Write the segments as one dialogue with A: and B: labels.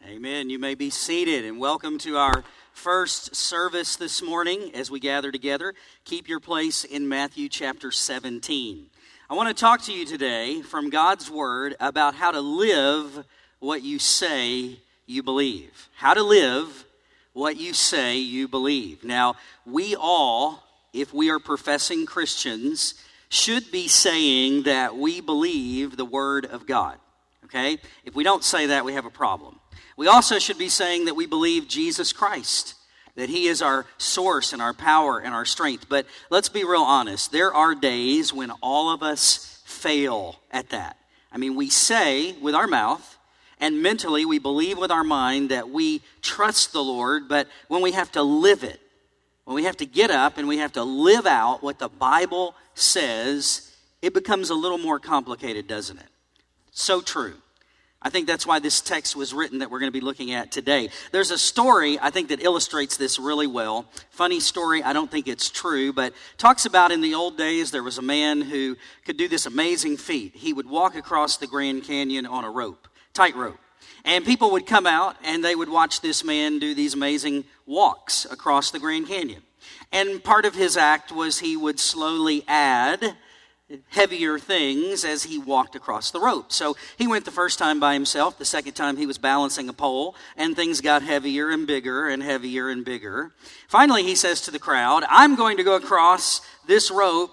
A: Amen. You may be seated, and welcome to our first service this morning as we gather together. Keep your place in Matthew chapter 17. I want to talk to you today from God's Word about how to live what you say you believe. How to live what you say you believe. Now, we all, if we are professing Christians, should be saying that we believe the Word of God. Okay? If we don't say that, we have a problem. We also should be saying that we believe Jesus Christ, that He is our source and our power and our strength. But let's be real honest. There are days when all of us fail at that. I mean, we say with our mouth and mentally we believe with our mind that we trust the Lord, but when we have to live it, when we have to get up and we have to live out what the Bible says, it becomes a little more complicated, doesn't it? So true. I think that's why this text was written that we're going to be looking at today. There's a story, I think, that illustrates this really well. Funny story, I don't think it's true, but talks about in the old days there was a man who could do this amazing feat. He would walk across the Grand Canyon on a rope, tightrope. And people would come out and they would watch this man do these amazing walks across the Grand Canyon. And part of his act was he would slowly add heavier things as he walked across the rope. So he went the first time by himself. The second time he was balancing a pole, and things got heavier and bigger and heavier and bigger. Finally, he says to the crowd, "I'm going to go across this rope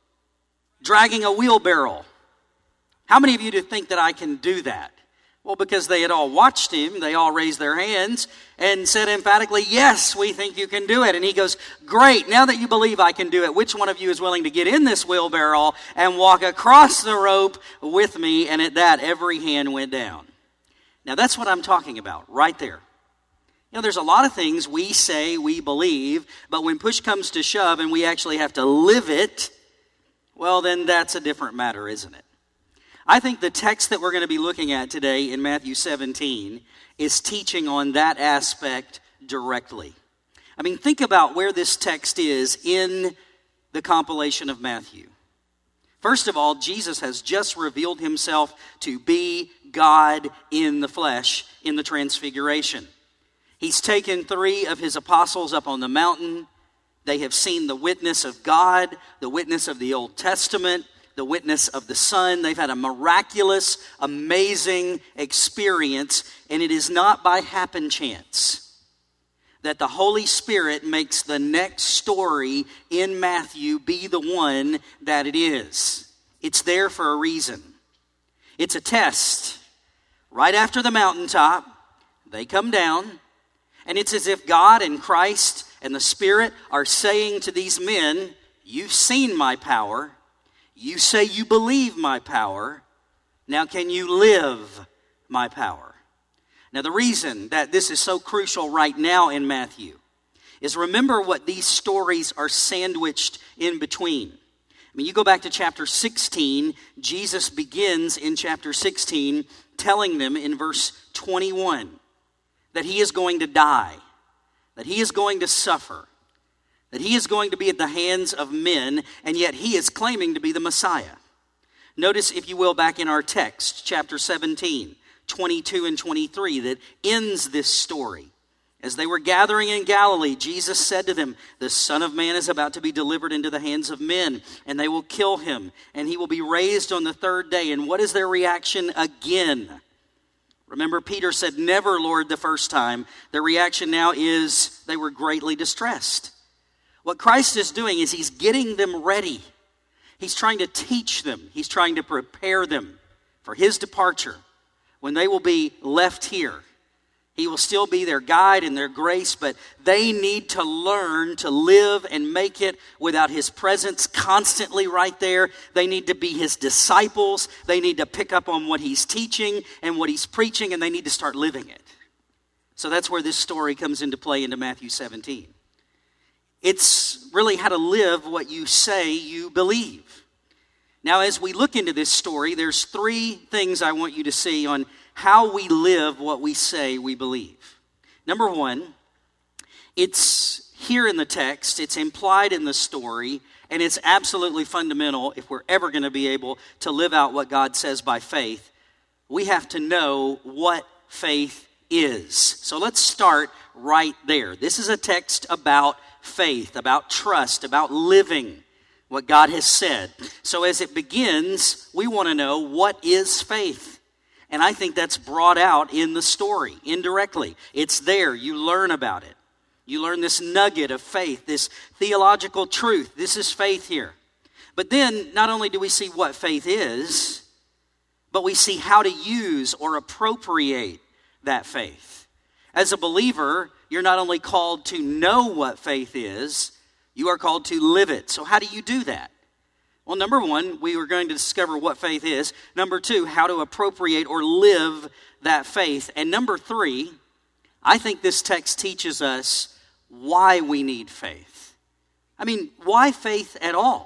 A: dragging a wheelbarrow. How many of you do think that I can do that?" Well, because they had all watched him, they all raised their hands and said emphatically, "Yes, we think you can do it." And he goes, "Great, now that you believe I can do it, which one of you is willing to get in this wheelbarrow and walk across the rope with me?" And at that, every hand went down. Now, that's what I'm talking about right there. You know, there's a lot of things we say we believe, but when push comes to shove and we actually have to live it, well, then that's a different matter, isn't it? I think the text that we're going to be looking at today in Matthew 17 is teaching on that aspect directly. I mean, think about where this text is in the compilation of Matthew. First of all, Jesus has just revealed himself to be God in the flesh in the Transfiguration. He's taken 3 of his apostles up on the mountain. They have seen the witness of God, the witness of the Old Testament, the witness of the Son. They've had a miraculous, amazing experience, and it is not by happen chance that the Holy Spirit makes the next story in Matthew be the one that it is. It's there for a reason. It's a test. Right after the mountaintop, they come down, and it's as if God and Christ and the Spirit are saying to these men, "You've seen my power. You say you believe my power. Now can you live my power?" Now the reason that this is so crucial right now in Matthew is remember what these stories are sandwiched in between. I mean, you go back to chapter 16, Jesus begins in chapter 16 telling them in verse 21 that he is going to die, that he is going to suffer, that he is going to be at the hands of men, and yet he is claiming to be the Messiah. Notice, if you will, back in our text, chapter 17, 22 and 23, that ends this story. As they were gathering in Galilee, Jesus said to them, "The Son of Man is about to be delivered into the hands of men, and they will kill him, and he will be raised on the 3rd day." And what is their reaction again? Remember, Peter said, "Never, Lord," the first time. Their reaction now is they were greatly distressed. What Christ is doing is he's getting them ready. He's trying to teach them. He's trying to prepare them for his departure when they will be left here. He will still be their guide and their grace, but they need to learn to live and make it without his presence constantly right there. They need to be his disciples. They need to pick up on what he's teaching and what he's preaching, and they need to start living it. So that's where this story comes into play into Matthew 17. It's really how to live what you say you believe. Now, as we look into this story, there's 3 things I want you to see on how we live what we say we believe. Number 1, it's here in the text, it's implied in the story, and it's absolutely fundamental if we're ever going to be able to live out what God says by faith. We have to know what faith is. So let's start right there. This is a text about faith, about trust, about living what God has said. So as it begins, we want to know, what is faith? And I think that's brought out in the story, indirectly. It's there. You learn about it. You learn this nugget of faith, this theological truth. This is faith here. But then, not only do we see what faith is, but we see how to use or appropriate that faith. As a believer, you're not only called to know what faith is, you are called to live it. So how do you do that? Well, number one, we are going to discover what faith is. Number two, how to appropriate or live that faith. And number three, I think this text teaches us why we need faith. I mean, why faith at all?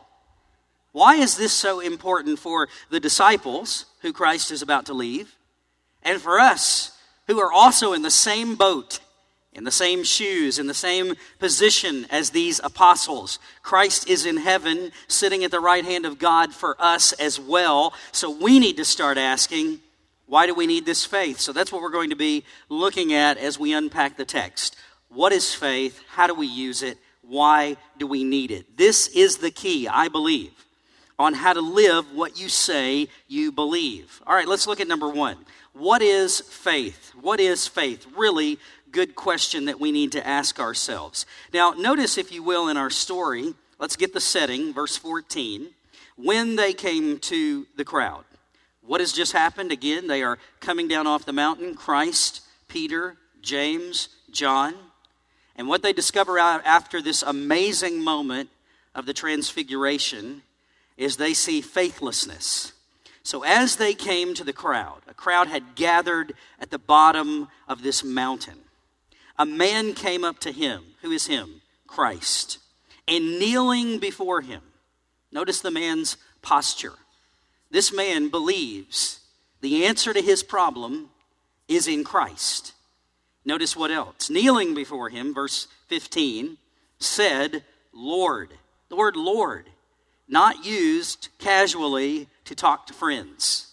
A: Why is this so important for the disciples who Christ is about to leave, and for us who are also in the same boat, in the same shoes, in the same position as these apostles? Christ is in heaven, sitting at the right hand of God for us as well. So we need to start asking, why do we need this faith? So that's what we're going to be looking at as we unpack the text. What is faith? How do we use it? Why do we need it? This is the key, I believe, on how to live what you say you believe. All right, let's look at number one. What is faith? What is faith? Really good question that we need to ask ourselves. Now, notice, if you will, in our story, let's get the setting, verse 14. When they came to the crowd, what has just happened? Again, they are coming down off the mountain. Christ, Peter, James, John. And what they discover out after this amazing moment of the transfiguration is they see faithlessness. So as they came to the crowd, a crowd had gathered at the bottom of this mountain. A man came up to him. Who is him? Christ. And kneeling before him, notice the man's posture. This man believes the answer to his problem is in Christ. Notice what else. Kneeling before him, verse 15, said, Lord. The word Lord, not used casually to talk to friends.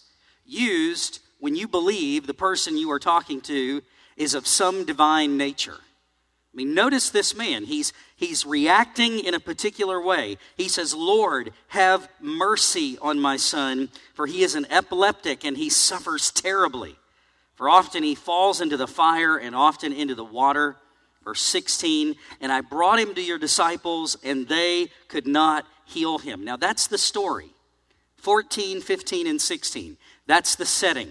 A: Used when you believe the person you are talking to is of some divine nature. I mean, notice this man. He's reacting in a particular way. He says, Lord, have mercy on my son, for he is an epileptic and he suffers terribly. For often he falls into the fire and often into the water. Verse 16, and I brought him to your disciples, and they could not heal him. Now that's the story. 14, 15, and 16. That's the setting.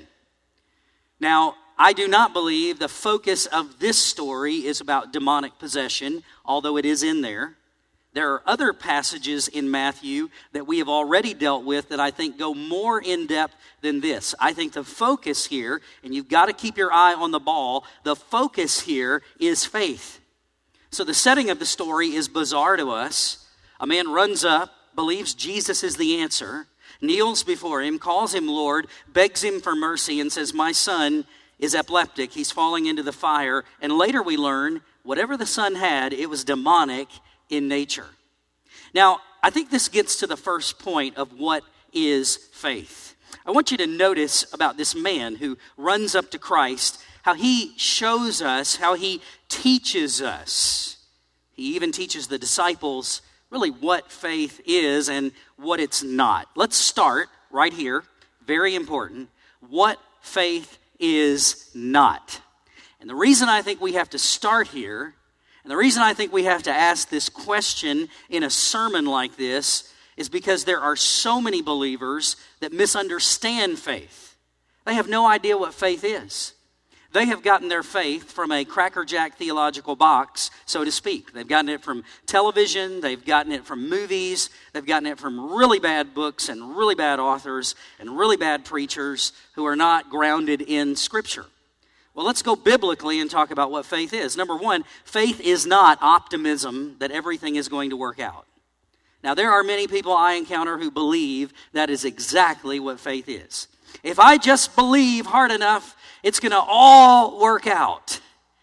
A: Now, I do not believe the focus of this story is about demonic possession, although it is in there. There are other passages in Matthew that we have already dealt with that I think go more in depth than this. I think the focus here, and you've got to keep your eye on the ball, the focus here is faith. So the setting of the story is bizarre to us. A man runs up, believes Jesus is the answer, kneels before him, calls him Lord, begs him for mercy, and says, my son is epileptic. He's falling into the fire. And later we learn, whatever the son had, it was demonic in nature. Now, I think this gets to the first point of what is faith. I want you to notice about this man who runs up to Christ, how he shows us, how he teaches us. He even teaches the disciples really what faith is and what it's not. Let's start right here, very important, what faith is not. And the reason I think we have to start here, and the reason I think we have to ask this question in a sermon like this, is because there are so many believers that misunderstand faith. They have no idea what faith is. They have gotten their faith from a Cracker Jack theological box, so to speak. They've gotten it from television, they've gotten it from movies, they've gotten it from really bad books and really bad authors and really bad preachers who are not grounded in Scripture. Well, let's go biblically and talk about what faith is. Number one, faith is not optimism that everything is going to work out. Now, there are many people I encounter who believe that is exactly what faith is. If I just believe hard enough, it's going to all work out.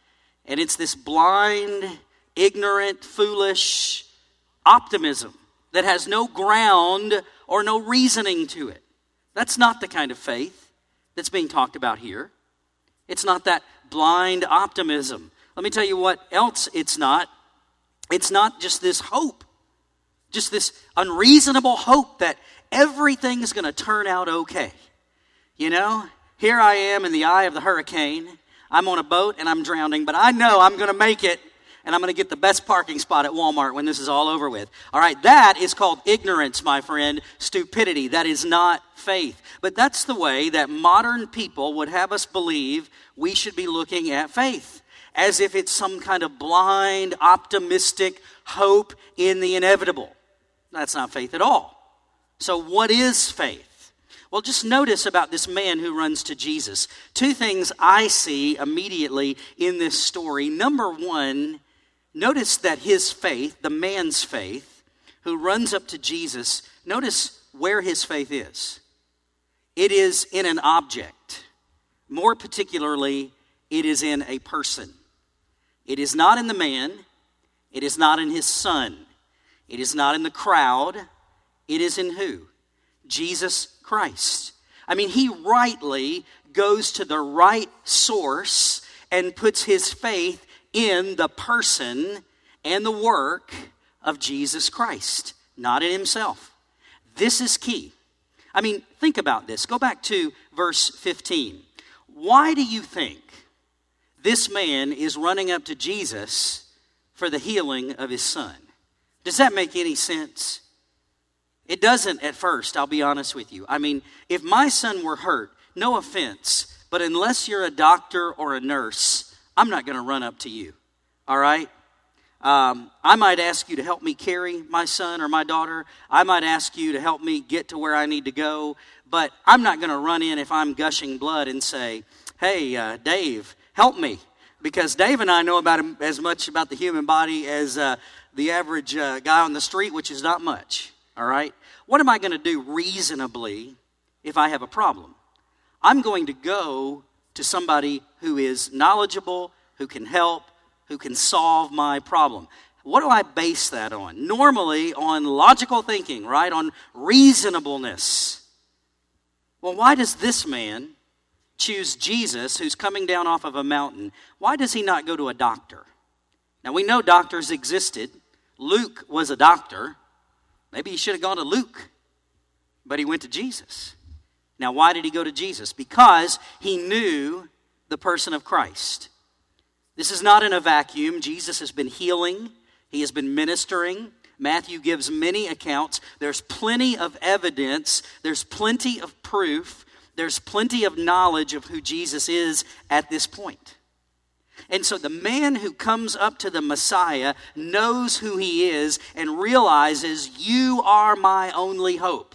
A: And it's this blind, ignorant, foolish optimism that has no ground or no reasoning to it. That's not the kind of faith that's being talked about here. It's not that blind optimism. Let me tell you what else it's not. It's not just this hope, just this unreasonable hope that everything's going to turn out okay. You know, here I am in the eye of the hurricane. I'm on a boat and I'm drowning, but I know I'm going to make it, and I'm going to get the best parking spot at Walmart when this is all over with. All right, that is called ignorance, my friend, stupidity. That is not faith. But that's the way that modern people would have us believe we should be looking at faith, as if it's some kind of blind, optimistic hope in the inevitable. That's not faith at all. So what is faith? Well, just notice about this man who runs to Jesus. Two things I see immediately in this story. Number one, notice that his faith, the man's faith, who runs up to Jesus, notice where his faith is. It is in an object. More particularly, it is in a person. It is not in the man. It is not in his son. It is not in the crowd. It is in who? Jesus Christ. I mean, he rightly goes to the right source and puts his faith in the person and the work of Jesus Christ, not in himself. This is key. I mean, think about this. Go back to verse 15. Why do you think this man is running up to Jesus for the healing of his son? Does that make any sense? It doesn't at first, I'll be honest with you. I mean, if my son were hurt, no offense, but unless you're a doctor or a nurse, I'm not going to run up to you, all right? I might ask you to help me carry my son or my daughter. I might ask you to help me get to where I need to go, but I'm not going to run in if I'm gushing blood and say, hey, Dave, help me. Because Dave and I know about him as much about the human body as the average guy on the street, which is not much. All right? What am I going to do reasonably if I have a problem? I'm going to go to somebody who is knowledgeable, who can help, who can solve my problem. What do I base that on? Normally on logical thinking, right? On reasonableness. Well, why does this man choose Jesus, who's coming down off of a mountain? Why does he not go to a doctor? Now, we know doctors existed. Luke was a doctor. Maybe he should have gone to Luke, but he went to Jesus. Now, why did he go to Jesus? Because he knew the person of Christ. This is not in a vacuum. Jesus has been healing. He has been ministering. Matthew gives many accounts. There's plenty of evidence. There's plenty of proof. There's plenty of knowledge of who Jesus is at this point. And so the man who comes up to the Messiah knows who he is and realizes, you are my only hope.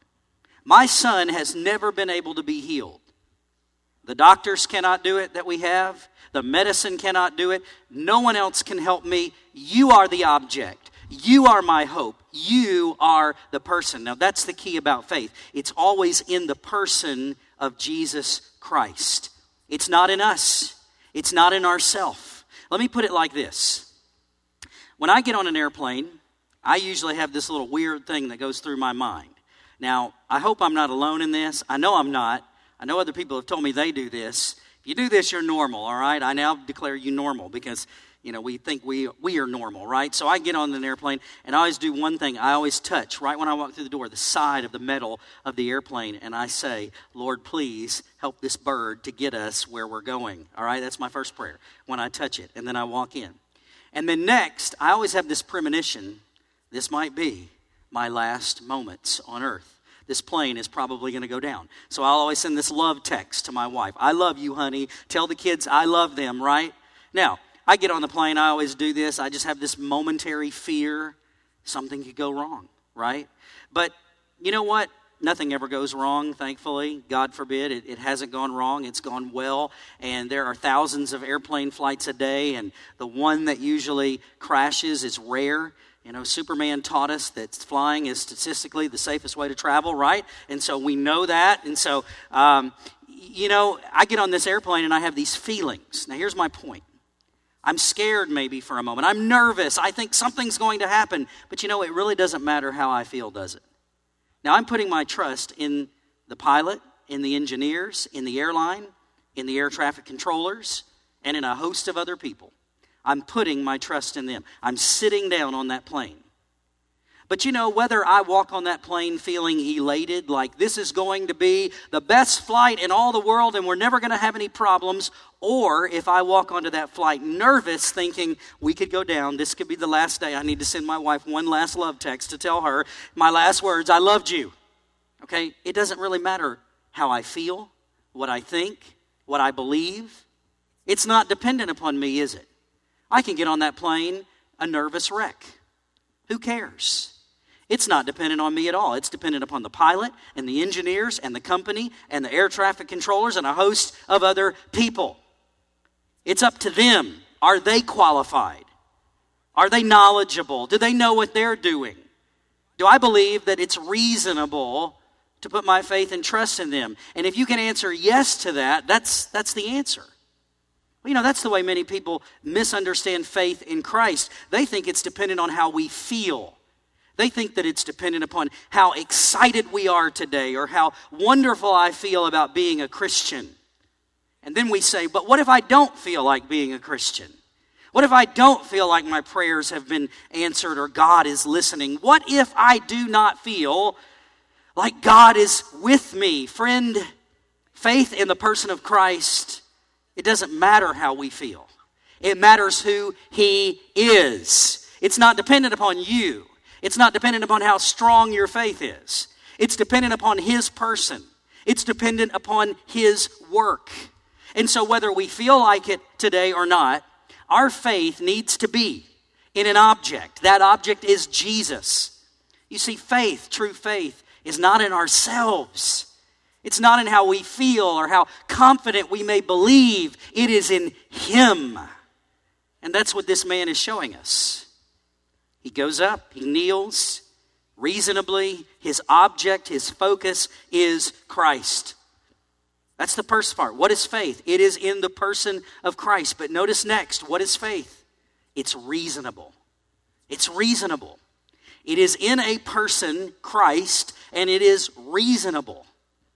A: My son has never been able to be healed. The doctors cannot do it that we have. The medicine cannot do it. No one else can help me. You are the object. You are my hope. You are the person. Now that's the key about faith. It's always in the person of Jesus Christ. It's not in us. It's not in ourself. Let me put it like this. When I get on an airplane, I usually have this little weird thing that goes through my mind. Now, I hope I'm not alone in this. I know I'm not. I know other people have told me they do this. If you do this, you're normal, all right? I now declare you normal because, we think we are normal, right? So I get on an airplane, and I always do one thing. I always touch, right when I walk through the door, the side of the metal of the airplane, and I say, Lord, please help this bird to get us where we're going, all right? That's my first prayer when I touch it, and then I walk in. And then next, I always have this premonition, this might be my last moments on earth. This plane is probably going to go down. So I'll always send this love text to my wife. I love you, honey. Tell the kids I love them, right? Now, I get on the plane, I always do this. I just have this momentary fear something could go wrong, right? But you know what? Nothing ever goes wrong, thankfully. God forbid. It hasn't gone wrong. It's gone well. And there are thousands of airplane flights a day, and the one that usually crashes is rare. Superman taught us that flying is statistically the safest way to travel, right? And so we know that. And so, I get on this airplane and I have these feelings. Now, here's my point. I'm scared maybe for a moment. I'm nervous. I think something's going to happen. But it really doesn't matter how I feel, does it? Now, I'm putting my trust in the pilot, in the engineers, in the airline, in the air traffic controllers, and in a host of other people. I'm putting my trust in them. I'm sitting down on that plane. But whether I walk on that plane feeling elated, like this is going to be the best flight in all the world and we're never going to have any problems, or if I walk onto that flight nervous thinking we could go down, this could be the last day, I need to send my wife one last love text to tell her my last words, I loved you. Okay, it doesn't really matter how I feel, what I think, what I believe. It's not dependent upon me, is it? I can get on that plane a nervous wreck. Who cares? It's not dependent on me at all. It's dependent upon the pilot and the engineers and the company and the air traffic controllers and a host of other people. It's up to them. Are they qualified? Are they knowledgeable? Do they know what they're doing? Do I believe that it's reasonable to put my faith and trust in them? And if you can answer yes to that, that's the answer. Well, that's the way many people misunderstand faith in Christ. They think it's dependent on how we feel. They think that it's dependent upon how excited we are today or how wonderful I feel about being a Christian. And then we say, but what if I don't feel like being a Christian? What if I don't feel like my prayers have been answered or God is listening? What if I do not feel like God is with me? Friend, faith in the person of Christ, it doesn't matter how we feel. It matters who He is. It's not dependent upon you. It's not dependent upon how strong your faith is. It's dependent upon His person. It's dependent upon His work. And so whether we feel like it today or not, our faith needs to be in an object. That object is Jesus. You see, faith, true faith, is not in ourselves. It's not in how we feel or how confident we may believe. It is in Him. And that's what this man is showing us. He goes up, he kneels, reasonably, his object, his focus is Christ. That's the first part. What is faith? It is in the person of Christ. But notice next, what is faith? It's reasonable. It's reasonable. It is in a person, Christ, and it is reasonable.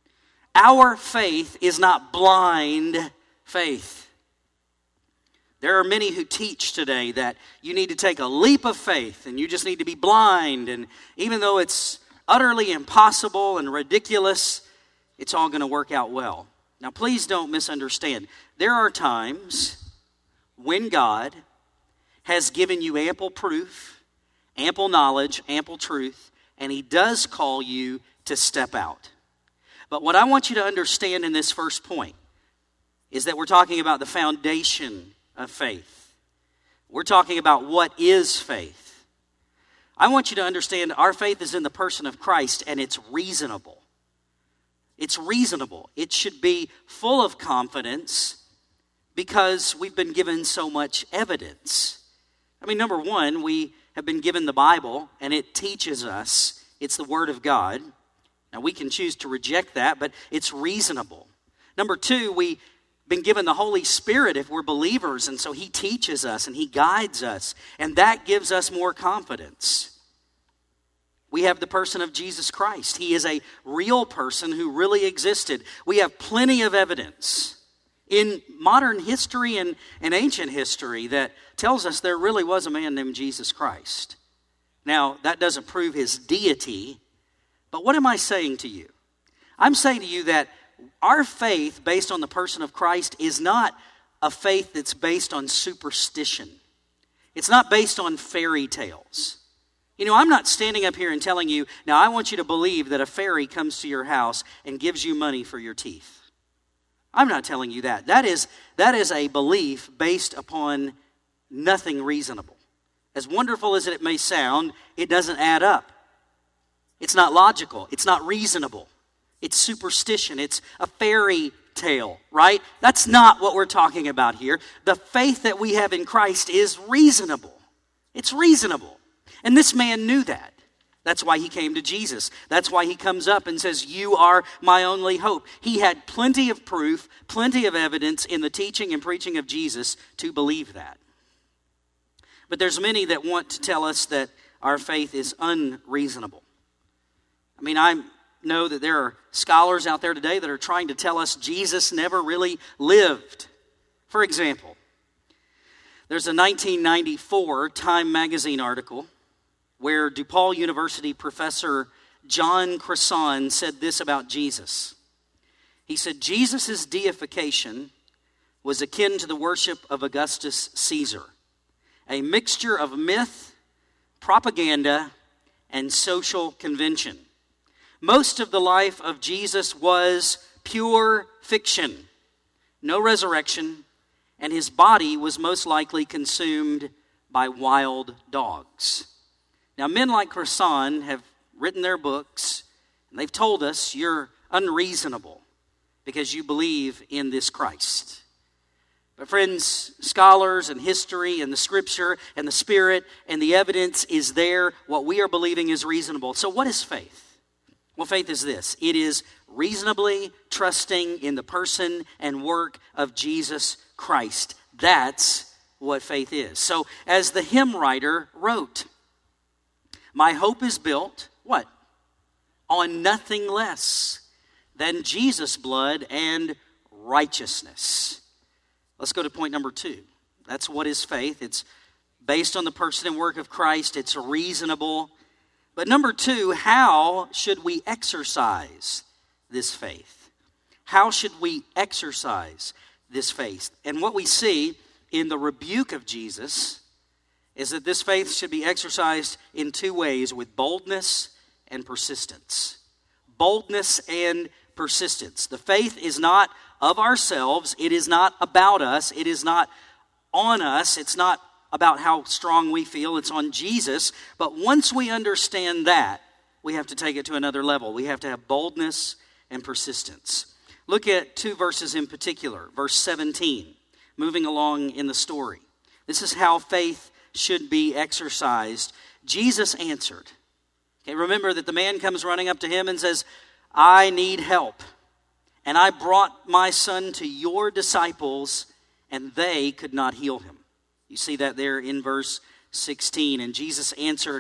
A: Our faith is not blind faith. There are many who teach today that you need to take a leap of faith and you just need to be blind. And even though it's utterly impossible and ridiculous, it's all going to work out well. Now, please don't misunderstand. There are times when God has given you ample proof, ample knowledge, ample truth, and He does call you to step out. But what I want you to understand in this first point is that we're talking about the foundation of faith. We're talking about what is faith. I want you to understand our faith is in the person of Christ, and it's reasonable. It's reasonable. It should be full of confidence because we've been given so much evidence. I mean, number one, we have been given the Bible, and it teaches us. It's the Word of God. Now, we can choose to reject that, but it's reasonable. Number two, we've been given the Holy Spirit if we're believers, and so He teaches us and He guides us, and that gives us more confidence. We have the person of Jesus Christ. He is a real person who really existed. We have plenty of evidence in modern history and ancient history that tells us there really was a man named Jesus Christ. Now, that doesn't prove His deity, but what am I saying to you? I'm saying to you that our faith based on the person of Christ is not a faith that's based on superstition. It's not based on fairy tales. I'm not standing up here and telling you, now I want you to believe that a fairy comes to your house and gives you money for your teeth. I'm not telling you that. That is a belief based upon nothing reasonable. As wonderful as it may sound, it doesn't add up. It's not logical. It's not reasonable. It's superstition. It's a fairy tale, right? That's not what we're talking about here. The faith that we have in Christ is reasonable. It's reasonable. And this man knew that. That's why he came to Jesus. That's why he comes up and says, "You are my only hope." He had plenty of proof, plenty of evidence in the teaching and preaching of Jesus to believe that. But there's many that want to tell us that our faith is unreasonable. I mean, I'm know that there are scholars out there today that are trying to tell us Jesus never really lived. For example, there's a 1994 Time magazine article where DePaul University professor John Cresson said this about Jesus. He said, Jesus' deification was akin to the worship of Augustus Caesar, a mixture of myth, propaganda, and social convention. Most of the life of Jesus was pure fiction, no resurrection, and his body was most likely consumed by wild dogs. Now, men like Cresson have written their books, and they've told us you're unreasonable because you believe in this Christ. But friends, scholars and history and the Scripture and the Spirit and the evidence is there. What we are believing is reasonable. So what is faith? Well, faith is this. It is reasonably trusting in the person and work of Jesus Christ. That's what faith is. So as the hymn writer wrote, my hope is built, what? On nothing less than Jesus' blood and righteousness. Let's go to point number 2. That's what is faith. It's based on the person and work of Christ. It's reasonable. But number 2, how should we exercise this faith? How should we exercise this faith? And what we see in the rebuke of Jesus is that this faith should be exercised in 2 ways, with boldness and persistence. Boldness and persistence. The faith is not of ourselves. It is not about us. It is not on us. It's not about how strong we feel. It's on Jesus. But once we understand that, we have to take it to another level. We have to have boldness and persistence. Look at 2 verses in particular. Verse 17, moving along in the story. This is how faith should be exercised. Jesus answered. Okay, remember that the man comes running up to him and says, I need help. And I brought my son to your disciples, and they could not heal him. You see that there in verse 16. And Jesus answered,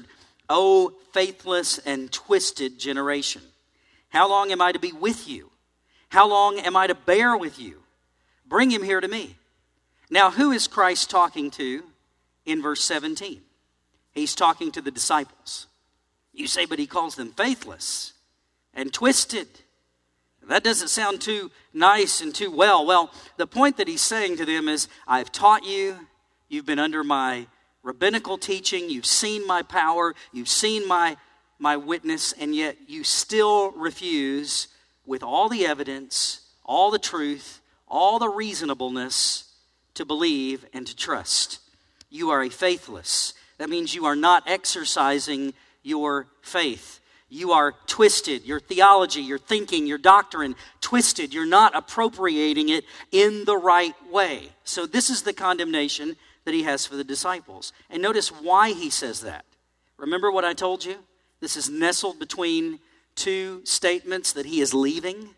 A: O faithless and twisted generation, how long am I to be with you? How long am I to bear with you? Bring him here to me. Now, who is Christ talking to in verse 17? He's talking to the disciples. You say, but he calls them faithless and twisted. That doesn't sound too nice and too well. Well, the point that he's saying to them is, I've taught you, you've been under my rabbinical teaching, you've seen my power, you've seen my witness, and yet you still refuse, with all the evidence, all the truth, all the reasonableness, to believe and to trust. You are a faithless. That means you are not exercising your faith. You are twisted. Your theology, your thinking, your doctrine, twisted. You're not appropriating it in the right way. So this is the condemnation that he has for the disciples. And notice why he says that. Remember what I told you? This is nestled between 2 statements that he is leaving.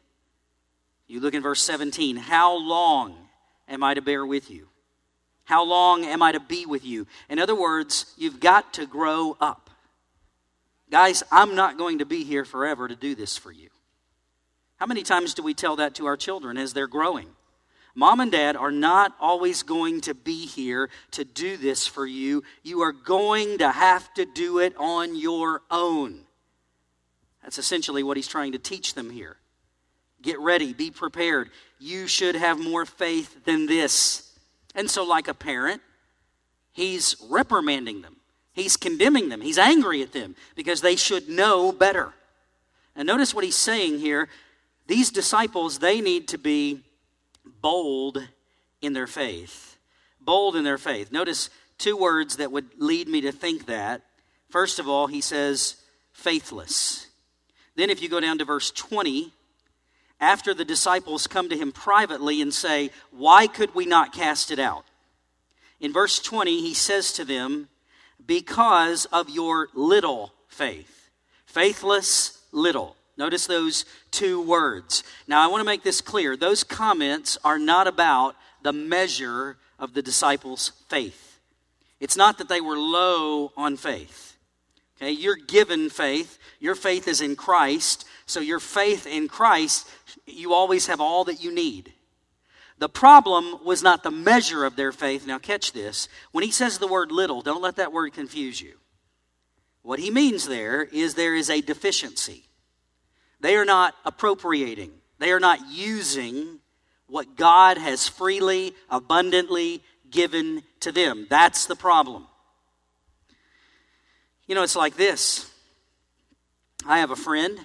A: You look in verse 17. How long am I to bear with you? How long am I to be with you? In other words, you've got to grow up. Guys, I'm not going to be here forever to do this for you. How many times do we tell that to our children as they're growing? Mom and Dad are not always going to be here to do this for you. You are going to have to do it on your own. That's essentially what he's trying to teach them here. Get ready, be prepared. You should have more faith than this. And so like a parent, he's reprimanding them. He's condemning them. He's angry at them because they should know better. And notice what he's saying here. These disciples, they need to be bold in their faith. Bold in their faith. Notice 2 words that would lead me to think that. First of all, he says faithless. Then if you go down to verse 20, after the disciples come to him privately and say, why could we not cast it out? In verse 20, he says to them, because of your little faith. Faithless, little. Notice those 2 words. Now, I want to make this clear. Those comments are not about the measure of the disciples' faith. It's not that they were low on faith. Okay, you're given faith. Your faith is in Christ. So your faith in Christ, you always have all that you need. The problem was not the measure of their faith. Now catch this. When he says the word little, don't let that word confuse you. What he means there is a deficiency. They are not appropriating. They are not using what God has freely, abundantly given to them. That's the problem. You know, it's like this. I have a friend.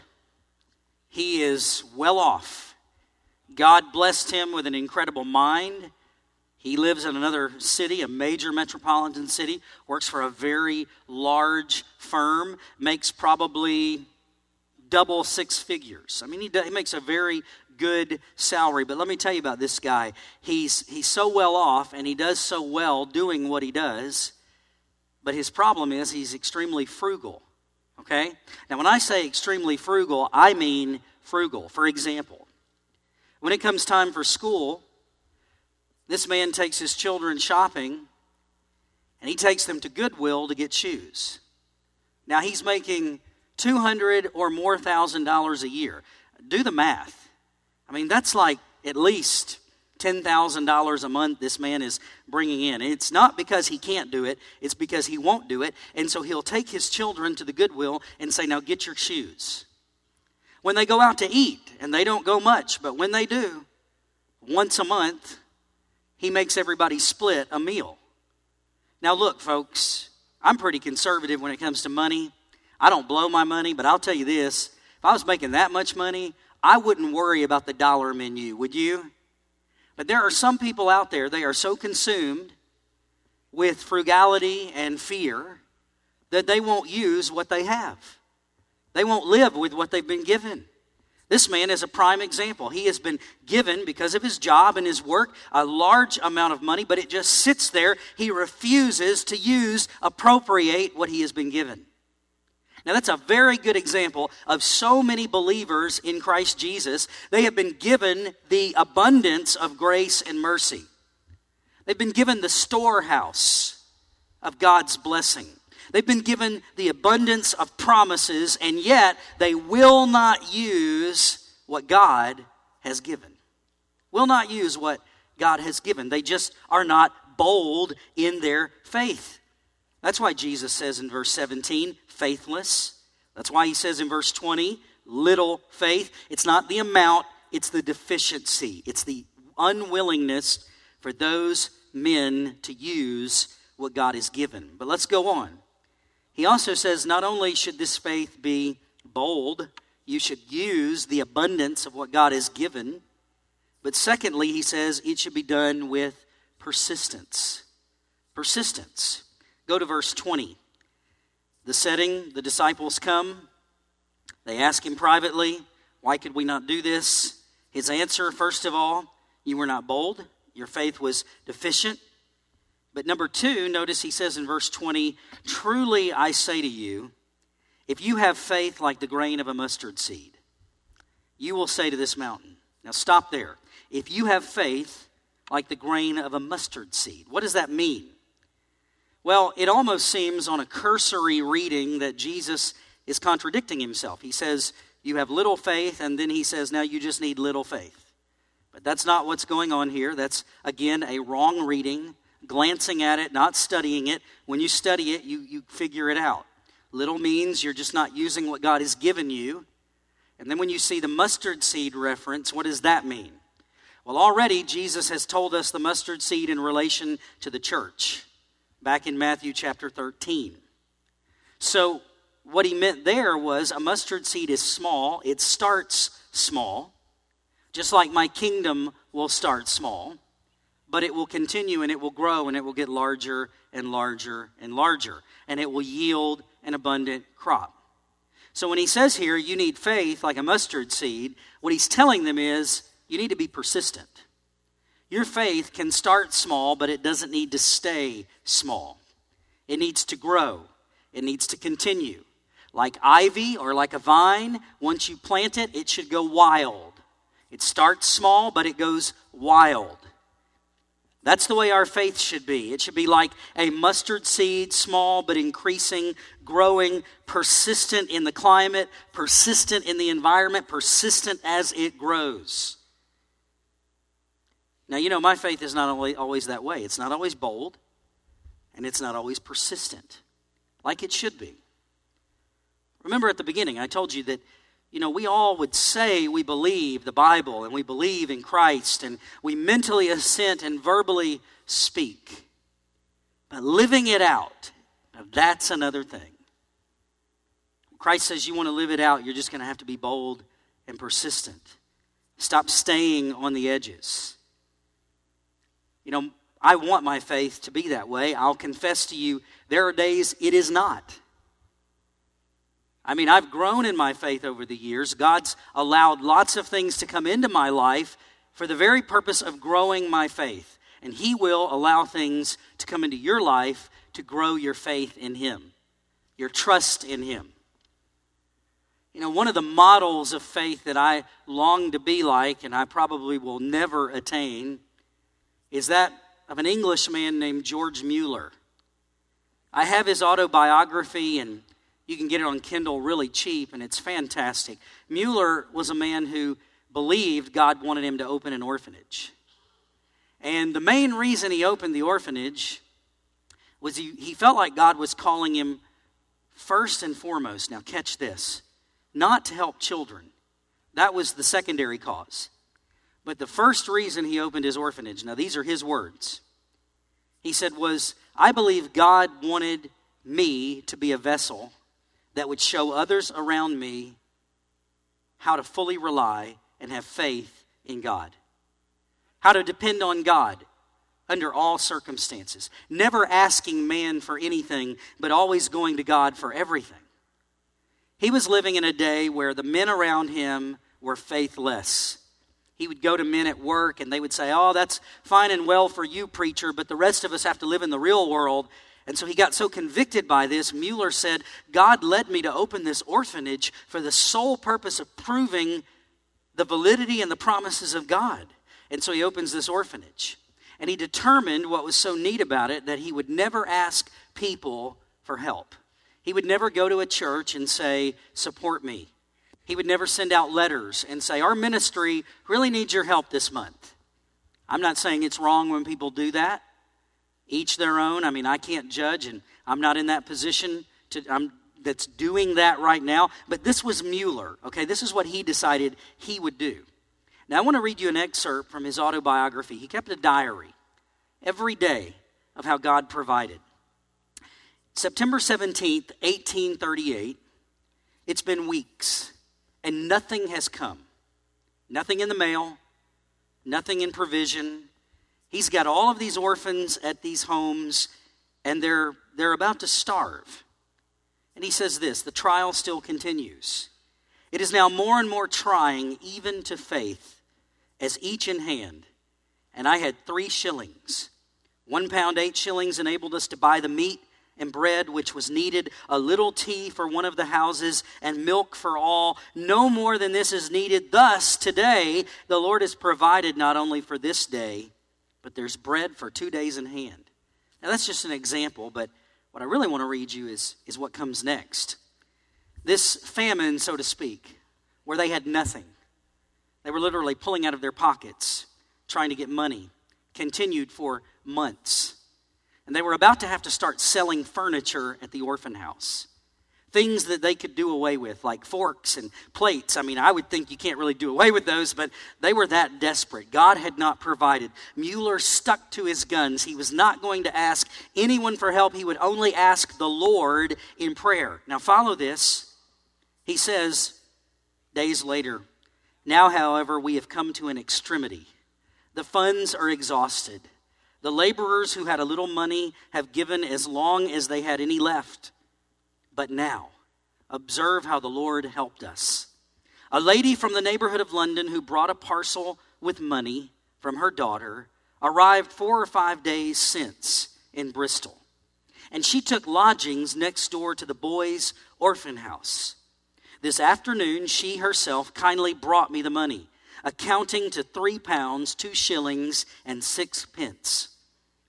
A: He is well off. God blessed him with an incredible mind. He lives in another city, a major metropolitan city, works for a very large firm, makes probably double six figures. I mean, he makes a very good salary. But let me tell you about this guy. He's so well off, and he does so well doing what he does. But his problem is he's extremely frugal. Okay? Now, when I say extremely frugal, I mean frugal. For example, when it comes time for school, this man takes his children shopping, and he takes them to Goodwill to get shoes. Now, he's making $200,000 or more a year. Do the math. I mean, that's like at least $10,000 a month this man is bringing in. And it's not because he can't do it. It's because he won't do it. And so he'll take his children to the Goodwill and say, now get your shoes. When they go out to eat, and they don't go much, but when they do, once a month, he makes everybody split a meal. Now look, folks, I'm pretty conservative when it comes to money. I don't blow my money, but I'll tell you this. If I was making that much money, I wouldn't worry about the dollar menu, would you? But there are some people out there, they are so consumed with frugality and fear that they won't use what they have. They won't live with what they've been given. This man is a prime example. He has been given, because of his job and his work, a large amount of money, but it just sits there. He refuses to appropriate what he has been given. Now, that's a very good example of so many believers in Christ Jesus. They have been given the abundance of grace and mercy. They've been given the storehouse of God's blessing. They've been given the abundance of promises, and yet they will not use what God has given. Will not use what God has given. They just are not bold in their faith. That's why Jesus says in verse 17, faithless. That's why he says in verse 20, little faith. It's not the amount, it's the deficiency. It's the unwillingness for those men to use what God has given. But let's go on. He also says not only should this faith be bold, you should use the abundance of what God has given, but secondly, he says it should be done with persistence. Persistence. Go to verse 20. The setting, the disciples come. They ask him privately, why could we not do this? His answer, first of all, you were not bold. Your faith was deficient. But number two, notice he says in verse 20, truly I say to you, if you have faith like the grain of a mustard seed, you will say to this mountain. Now stop there. If you have faith like the grain of a mustard seed, what does that mean? Well, it almost seems on a cursory reading that Jesus is contradicting himself. He says, you have little faith, and then he says, now you just need little faith. But that's not what's going on here. That's, again, a wrong reading. Glancing at it, not studying it. When you study it, you figure it out. Little means you're just not using what God has given you. And then when you see the mustard seed reference, what does that mean? Well, already Jesus has told us the mustard seed in relation to the church, back in Matthew chapter 13. So what he meant there was a mustard seed is small. It starts small, just like my kingdom will start small. But it will continue and it will grow and it will get larger and larger and larger. And it will yield an abundant crop. So when he says here, you need faith like a mustard seed, what he's telling them is, you need to be persistent. Your faith can start small, but it doesn't need to stay small. It needs to grow. It needs to continue. Like ivy or like a vine, once you plant it, it should go wild. It starts small, but it goes wild. That's the way our faith should be. It should be like a mustard seed, small but increasing, growing, persistent in the climate, persistent in the environment, persistent as it grows. Now, my faith is not always that way. It's not always bold, and it's not always persistent, like it should be. Remember at the beginning, I told you that, we all would say we believe the Bible and we believe in Christ and we mentally assent and verbally speak. But living it out, now that's another thing. Christ says you want to live it out, you're just going to have to be bold and persistent. Stop staying on the edges. I want my faith to be that way. I'll confess to you, there are days it is not. I've grown in my faith over the years. God's allowed lots of things to come into my life for the very purpose of growing my faith. And He will allow things to come into your life to grow your faith in Him, your trust in Him. One of the models of faith that I long to be like, and I probably will never attain, is that of an Englishman named George Mueller. I have his autobiography, and you can get it on Kindle really cheap, and it's fantastic. Mueller was a man who believed God wanted him to open an orphanage. And the main reason he opened the orphanage was he felt like God was calling him first and foremost, now catch this, not to help children. That was the secondary cause. But the first reason he opened his orphanage, now these are his words. He said I believe God wanted me to be a vessel that would show others around me how to fully rely and have faith in God. How to depend on God under all circumstances. Never asking man for anything, but always going to God for everything. He was living in a day where the men around him were faithless. He would go to men at work and they would say, "Oh, that's fine and well for you, preacher, but the rest of us have to live in the real world." And so he got so convicted by this, Mueller said, God led me to open this orphanage for the sole purpose of proving the validity and the promises of God. And so he opens this orphanage. And he determined what was so neat about it, that he would never ask people for help. He would never go to a church and say, "Support me." He would never send out letters and say, "Our ministry really needs your help this month." I'm not saying it's wrong when people do that. Each their own. I can't judge, and I'm not in that position that's doing that right now. But this was Mueller, okay? This is what he decided he would do. Now, I want to read you an excerpt from his autobiography. He kept a diary every day of how God provided. September 17th, 1838, it's been weeks, and nothing has come. Nothing in the mail, nothing in provision. He's got all of these orphans at these homes, and they're about to starve. And he says this, the trial still continues. It is now more and more trying, even to faith, as each in hand. And I had 3 shillings. 1 pound, 8 shillings enabled us to buy the meat and bread which was needed, a little tea for one of the houses, and milk for all. No more than this is needed. Thus, today, the Lord has provided not only for this day, but there's bread for 2 days in hand. Now, that's just an example, but what I really want to read you is what comes next. This famine, so to speak, where they had nothing. They were literally pulling out of their pockets, trying to get money, continued for months. And they were about to have to start selling furniture at the orphan house. Things that they could do away with, like forks and plates. I would think you can't really do away with those, but they were that desperate. God had not provided. Mueller stuck to his guns. He was not going to ask anyone for help. He would only ask the Lord in prayer. Now follow this. He says, days later, now, however, we have come to an extremity. The funds are exhausted. The laborers who had a little money have given as long as they had any left. But now, observe how the Lord helped us. A lady from the neighborhood of London who brought a parcel with money from her daughter arrived 4 or 5 days since in Bristol. And she took lodgings next door to the boys' orphan house. This afternoon, she herself kindly brought me the money, accounting to 3 pounds, 2 shillings, and 6 pence.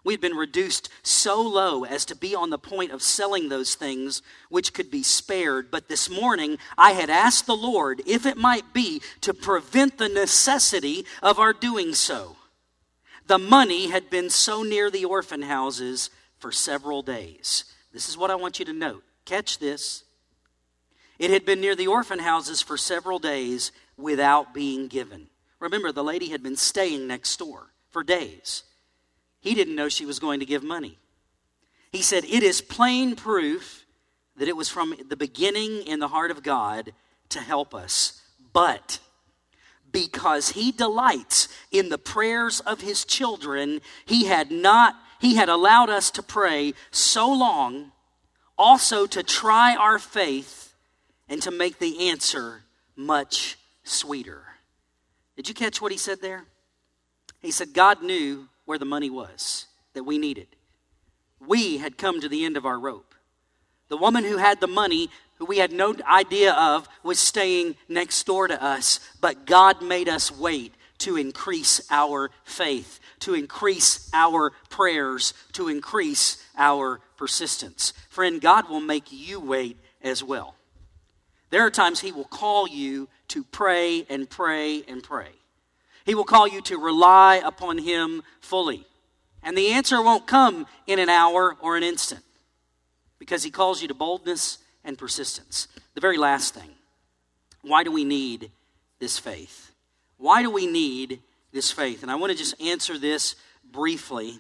A: We had been reduced so low as to be on the point of selling those things which could be spared. But this morning, I had asked the Lord if it might be to prevent the necessity of our doing so. The money had been so near the orphan houses for several days. This is what I want you to note. Catch this. It had been near the orphan houses for several days without being given. Remember, the lady had been staying next door for days. He didn't know she was going to give money. He said, it is plain proof that it was from the beginning in the heart of God to help us. But because he delights in the prayers of his children, he had allowed us to pray so long, also to try our faith and to make the answer much sweeter. Did you catch what he said there? He said God knew where the money was that we needed. We had come to the end of our rope. The woman who had the money, who we had no idea of, was staying next door to us. But God made us wait to increase our faith, to increase our prayers, to increase our persistence. Friend, God will make you wait as well. There are times he will call you to pray and pray and pray. He will call you to rely upon him fully. And the answer won't come in an hour or an instant, because he calls you to boldness and persistence. The very last thing, why do we need this faith? Why do we need this faith? And I want to just answer this briefly.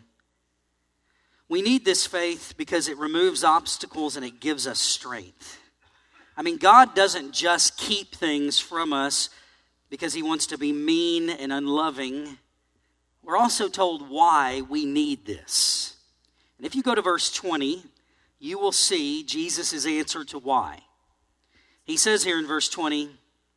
A: We need this faith because it removes obstacles and it gives us strength. I mean, God doesn't just keep things from us because he wants to be mean and unloving. We're also told why we need this. And if you go to verse 20, you will see Jesus' answer to why. He says here in verse 20,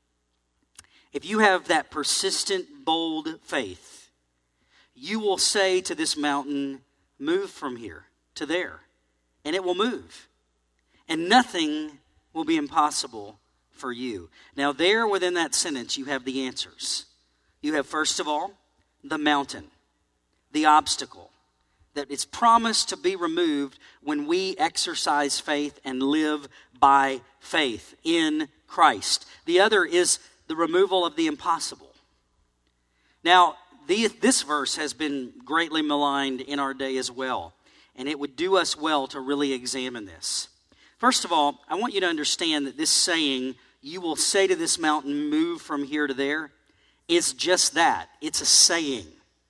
A: if you have that persistent, bold faith, you will say to this mountain, move from here to there, and it will move. And nothing will be impossible for you. Now there within that sentence, you have the answers. You have, first of all, the mountain, the obstacle that is promised to be removed when we exercise faith and live by faith in Christ. The other is the removal of the impossible. Now, this verse has been greatly maligned in our day as well, and it would do us well to really examine this. First of all, I want you to understand that this saying, you will say to this mountain, move from here to there, is just that. It's a saying.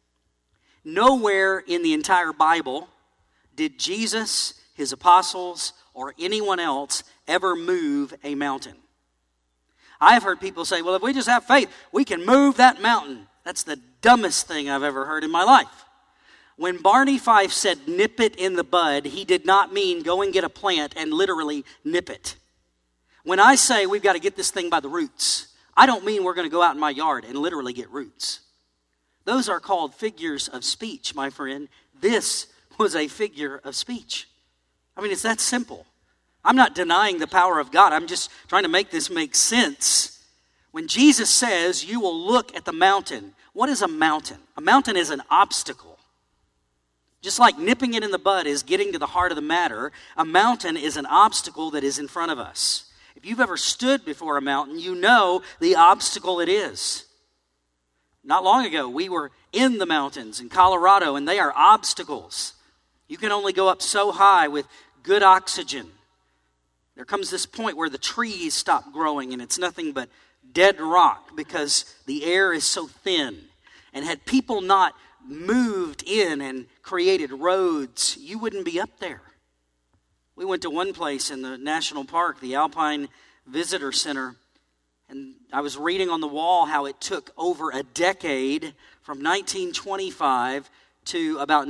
A: Nowhere in the entire Bible did Jesus, his apostles, or anyone else ever move a mountain. I've heard people say, well, if we just have faith, we can move that mountain. That's the dumbest thing I've ever heard in my life. When Barney Fife said, nip it in the bud, he did not mean go and get a plant and literally nip it. When I say we've got to get this thing by the roots, I don't mean we're going to go out in my yard and literally get roots. Those are called figures of speech, my friend. This was a figure of speech. I mean, it's that simple. I'm not denying the power of God. I'm just trying to make this make sense. When Jesus says you will look at the mountain, what is a mountain? A mountain is an obstacle. Just like nipping it in the bud is getting to the heart of the matter, a mountain is an obstacle that is in front of us. If you've ever stood before a mountain, you know the obstacle it is. Not long ago, we were in the mountains in Colorado, and they are obstacles. You can only go up so high with good oxygen. There comes this point where the trees stop growing, and it's nothing but dead rock because the air is so thin. And had people not moved in and created roads, you wouldn't be up there. We went to one place in the national park, the Alpine Visitor Center, and I was reading on the wall how it took over a decade from 1925 to about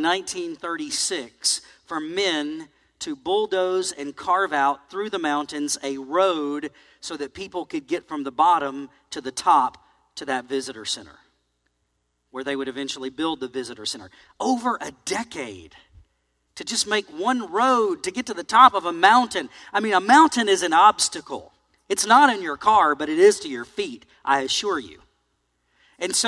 A: 1936 for men to bulldoze and carve out through the mountains a road so that people could get from the bottom to the top to that visitor center, where they would eventually build the visitor center. Over a decade to just make one road to get to the top of a mountain. I mean, a mountain is an obstacle. It's not in your car, but it is to your feet, I assure you. And so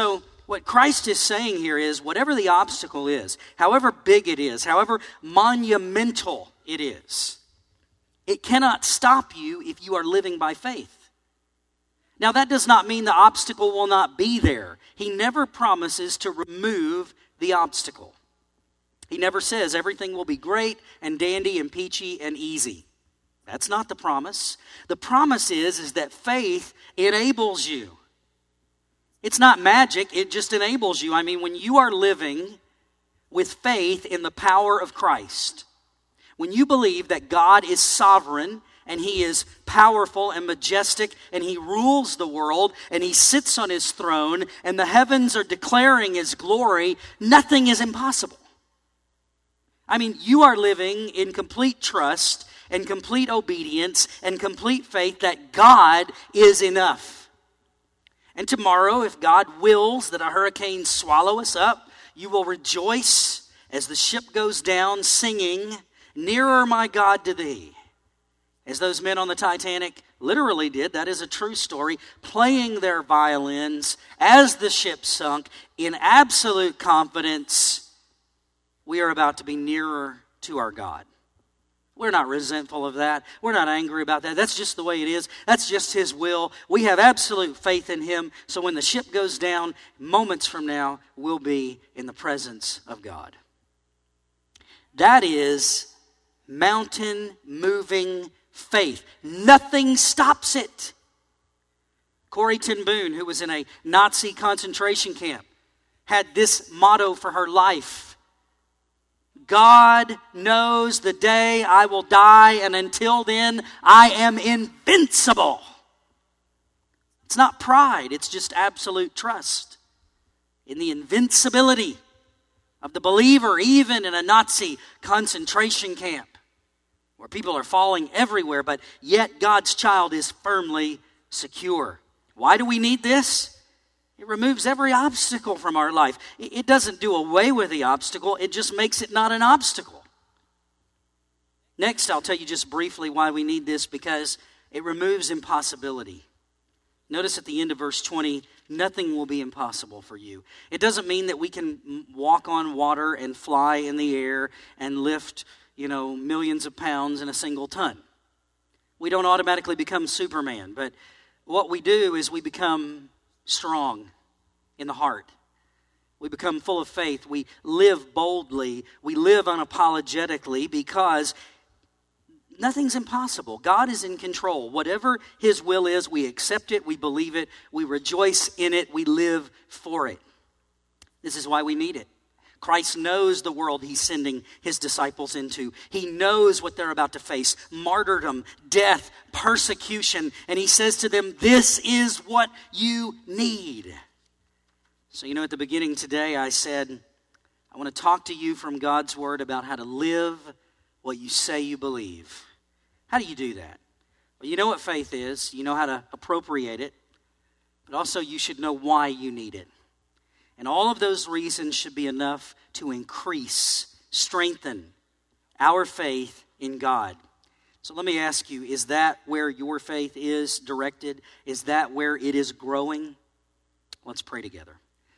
A: what Christ is saying here is, whatever the obstacle is, however big it is, however monumental it is, it cannot stop you if you are living by faith. Now, that does not mean the obstacle will not be there. He never promises to remove the obstacle. He never says everything will be great and dandy and peachy and easy. That's not the promise. The promise is that faith enables you. It's not magic, it just enables you. I mean, when you are living with faith in the power of Christ, when you believe that God is sovereign and He is powerful and majestic and He rules the world and He sits on His throne and the heavens are declaring His glory, nothing is impossible. I mean, you are living in complete trust and complete obedience and complete faith that God is enough. And tomorrow, if God wills that a hurricane swallow us up, you will rejoice as the ship goes down singing, "Nearer, my God, to thee." As those men on the Titanic literally did, that is a true story, playing their violins as the ship sunk in absolute confidence. We are about to be nearer to our God. We're not resentful of that. We're not angry about that. That's just the way it is. That's just His will. We have absolute faith in Him. So when the ship goes down, moments from now, we'll be in the presence of God. That is mountain-moving faith. Nothing stops it. Corrie ten Boom, who was in a Nazi concentration camp, had this motto for her life: God knows the day I will die, and until then, I am invincible. It's not pride, it's just absolute trust in the invincibility of the believer, even in a Nazi concentration camp where people are falling everywhere, but yet God's child is firmly secure. Why do we need this? It removes every obstacle from our life. It doesn't do away with the obstacle. It just makes it not an obstacle. Next, I'll tell you just briefly why we need this, because it removes impossibility. Notice at the end of verse 20, nothing will be impossible for you. It doesn't mean that we can walk on water and fly in the air and lift, millions of pounds in a single ton. We don't automatically become Superman, but what we do is we become strong in the heart. We become full of faith. We live boldly. We live unapologetically because nothing's impossible. God is in control. Whatever His will is, we accept it, we believe it, we rejoice in it, we live for it. This is why we need it. Christ knows the world He's sending His disciples into. He knows what they're about to face: martyrdom, death, persecution. And He says to them, this is what you need. So, at the beginning today, I said, I want to talk to you from God's Word about how to live what you say you believe. How do you do that? Well, you know what faith is. You know how to appropriate it. But also you should know why you need it. And all of those reasons should be enough to increase, strengthen our faith in God. So let me ask you, is that where your faith is directed? Is that where it is growing? Let's pray together.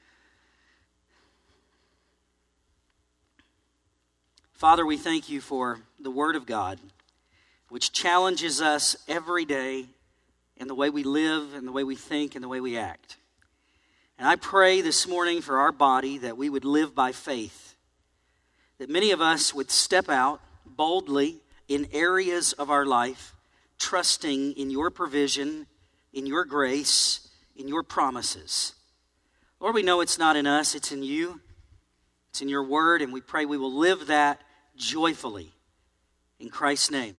A: Father, we thank you for the Word of God, which challenges us every day in the way we live, and the way we think, and the way we act. And I pray this morning for our body that we would live by faith, that many of us would step out boldly in areas of our life, trusting in your provision, in your grace, in your promises. Lord, we know it's not in us, it's in you. It's in your word, and we pray we will live that joyfully. In Christ's name.